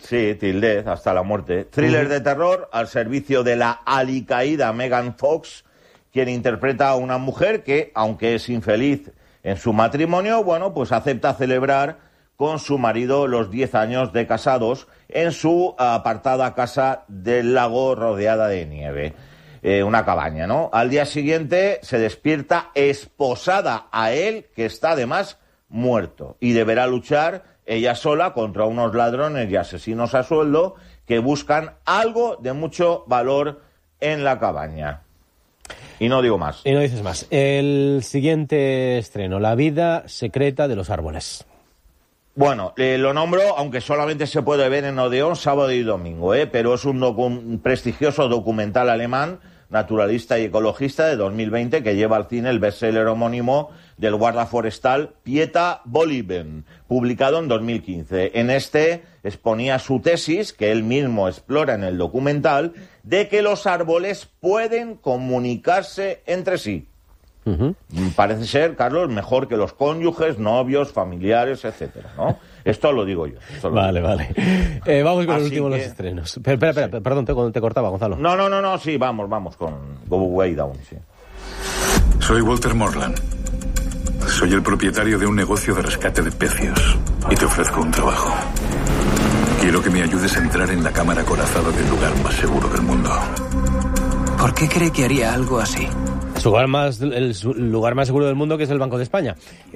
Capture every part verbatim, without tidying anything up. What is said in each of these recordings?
Sí, Till Death, hasta la muerte. Thriller uh-huh. de terror al servicio de la alicaída Megan Fox, quien interpreta a una mujer que, aunque es infeliz en su matrimonio, bueno, pues acepta celebrar con su marido los diez años de casados en su apartada casa del lago rodeada de nieve. Eh, una cabaña, ¿no? Al día siguiente se despierta esposada a él, que está además muerto, y deberá luchar ella sola contra unos ladrones y asesinos a sueldo que buscan algo de mucho valor en la cabaña. Y no digo más. Y no dices más. El siguiente estreno, La vida secreta de los árboles. Bueno, eh, lo nombro, aunque solamente se puede ver en Odeón sábado y domingo, ¿eh? Pero es un, docu- un prestigioso documental alemán, naturalista y ecologista de dos mil veinte, que lleva al cine el bestseller homónimo del guarda forestal Pieta Boliven, publicado en dos mil quince. En este exponía su tesis, que él mismo explora en el documental, de que los árboles pueden comunicarse entre sí. Uh-huh. Parece ser, Carlos, mejor que los cónyuges, novios, familiares, etcétera, ¿no? Esto lo digo yo. Lo vale, digo. vale. Eh, vamos con Así el último de que... los estrenos. Espera, espera, espera sí. perdón, te, te cortaba, Gonzalo. No, no, no, no, sí, vamos, vamos con Go Way Down, sí. Soy Walter Morland. Soy el propietario de un negocio de rescate de pecios y te ofrezco un trabajo. Quiero que me ayudes a entrar en la cámara acorazada del lugar más seguro del mundo. ¿Por qué cree que haría algo así? Su lugar más, el, su lugar más seguro del mundo, que es el Banco de España,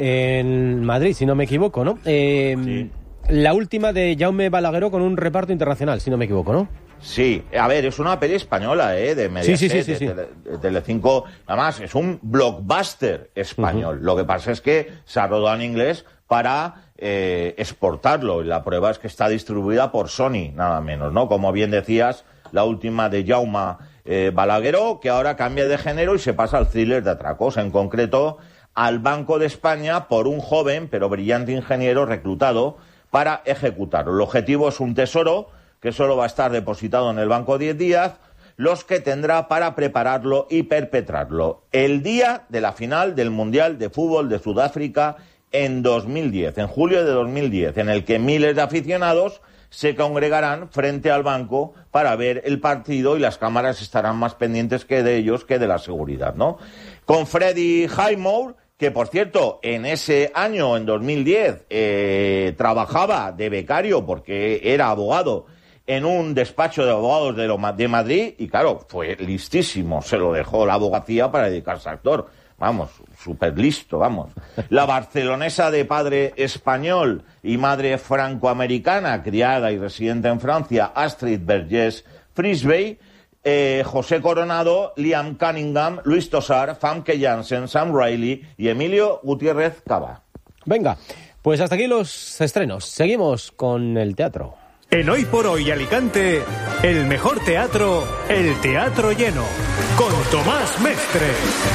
en Madrid, si no me equivoco, ¿no? Eh, sí. La última de Jaume Balagueró con un reparto internacional, si no me equivoco, ¿no? Sí, a ver, es una peli española, ¿eh? De Mediaset, sí, sí, sí, sí, de, Tele, de Telecinco. Además, es un blockbuster español. Uh-huh. Lo que pasa es que se ha rodado en inglés para eh, exportarlo. Y la prueba es que está distribuida por Sony, nada menos, ¿no? Como bien decías, la última de Jaume eh, Balagueró, que ahora cambia de género y se pasa al thriller de atracos, en concreto al Banco de España por un joven pero brillante ingeniero reclutado para ejecutarlo. El objetivo es un tesoro que solo va a estar depositado en el banco diez días, los que tendrá para prepararlo y perpetrarlo. El día de la final del Mundial de Fútbol de Sudáfrica en dos mil diez, en julio de dos mil diez, en el que miles de aficionados se congregarán frente al banco para ver el partido y las cámaras estarán más pendientes que de ellos que de la seguridad, ¿no? Con Freddie Highmore, que por cierto, en ese año, en dos mil diez, eh, trabajaba de becario porque era abogado en un despacho de abogados de, lo, de Madrid, y claro, fue listísimo, se lo dejó la abogacía para dedicarse a actor. Vamos, súper listo, vamos. La barcelonesa de padre español y madre francoamericana, criada y residente en Francia, Astrid Vergés Frisbey, eh, José Coronado, Liam Cunningham, Luis Tosar, Famke Janssen, Sam Riley y Emilio Gutiérrez Cava. Venga, pues hasta aquí los estrenos. Seguimos con el teatro. En Hoy por Hoy Alicante, el mejor teatro, el Teatro Lleno, con Tomás Mestre.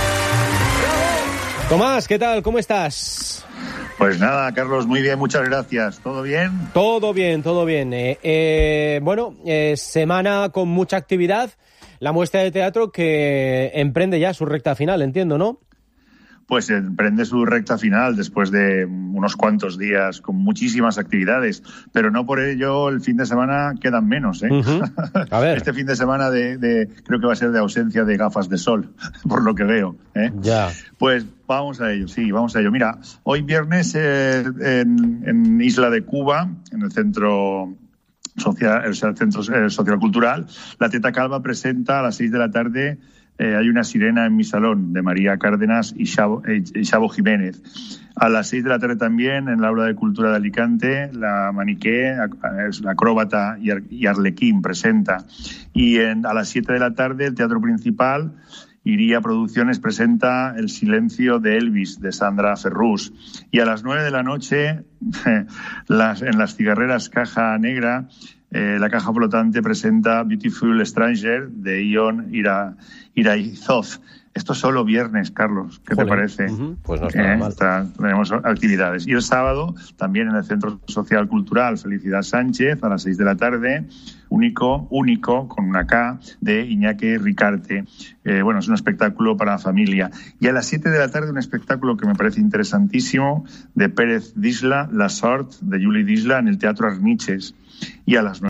Tomás, ¿qué tal? ¿Cómo estás? Pues nada, Carlos, muy bien, muchas gracias. ¿Todo bien? Todo bien, todo bien. Eh, eh, bueno, eh, semana con mucha actividad. La muestra de teatro que emprende ya su recta final, entiendo, ¿no? Pues emprende su recta final después de unos cuantos días con muchísimas actividades, pero no por ello el fin de semana quedan menos, ¿eh? Uh-huh. A ver. Este fin de semana de, de creo que va a ser de ausencia de gafas de sol, por lo que veo, ¿eh? Ya. Pues vamos a ello, sí, vamos a ello. Mira, hoy viernes eh, en, en Isla de Cuba, en el centro social, el centro sociocultural, la Teta Calva presenta a las seis de la tarde Eh, hay una sirena en mi salón, de María Cárdenas y Xabo, eh, Xabo Jiménez. A las seis de la tarde también, en la Aula de Cultura de Alicante, la Maniqué, la acróbata y, Ar- y Arlequín presenta. Y en, a las siete de la tarde, el Teatro Principal, Iría Producciones presenta El silencio de Elvis, de Sandra Ferrús. Y a las nueve de la noche, las, en las cigarreras Caja Negra, Eh, la Caja Flotante presenta Beautiful Stranger, de Ion Ira, Iraizoz. Esto es solo viernes, Carlos. ¿Qué Joder. te parece? Uh-huh. Pues no está eh, mal. Está, tenemos actividades. Y el sábado, también en el Centro Social Cultural Felicidad Sánchez, a las seis de la tarde, único, único, con una K, de Iñaki Ricarte. Eh, bueno, es un espectáculo para la familia. Y a las siete de la tarde, un espectáculo que me parece interesantísimo, de Pérez Disla, La Sort, de Juli Disla, en el Teatro Arniches. Y a las nueve